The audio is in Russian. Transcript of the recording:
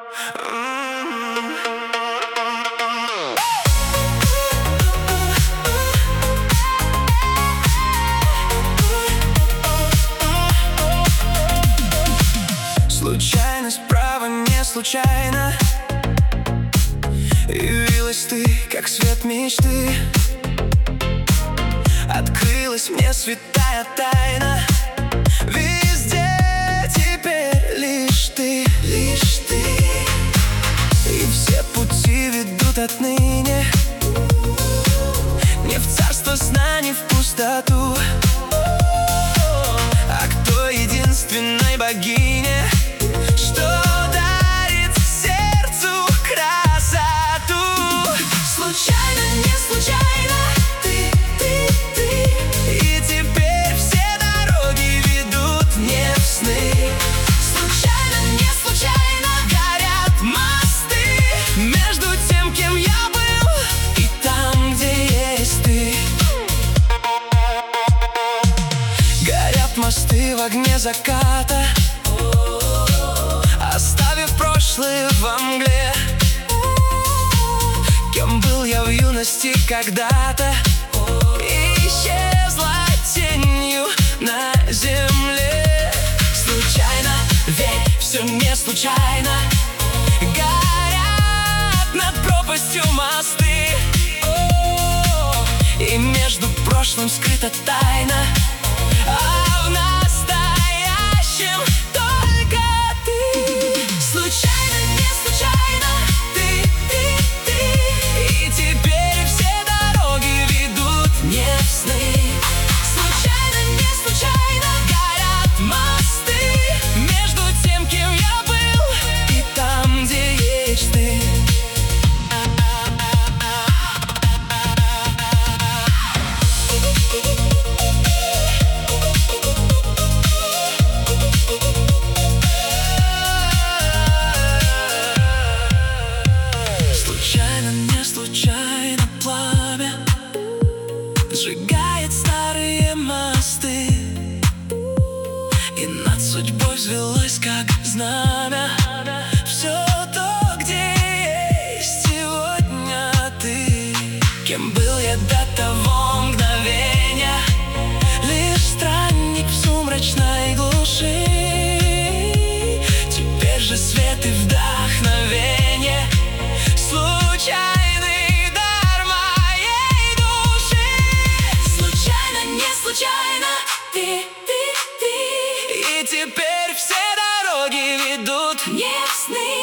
Случайность, право, не случайно. Явилась ты, как свет мечты. Открылась мне святая тайна. Везде теперь лишь ты, лишь ты. И все пути ведут отныне не в царство сна, не в пустоту, а к той единственной богине, что дарит сердцу красоту. Случайно, не случайно, ты. И теперь все дороги ведут не в сны. Случайно, не случайно горят мосты между тем, кем я был, и там, где есть ты. Горят мосты в огне заката, оставив прошлое во мгле. Кем был я в юности когда-то, исчезла тенью на земле. Случайно, ведь все не случайно. Горят над пропастью мосты, и между прошлым скрыта тайна, а в настоящем только ты. Случайно, не случайно, ты. И теперь все дороги ведут не в сны. Случайно, не случайно горят мосты между тем, кем я был, и там, где есть ты. Случайно, не случайно пламя сжигает старые мосты, и над судьбой взвелось, как знамя, все то, где есть сегодня ты. Кем был я до того мгновения? Лишь странник в сумрачной глуши. Теперь же свет и вдохновение, случайный дар моей души. Случайно, не случайно, ты. И теперь все дороги ведут не в сны.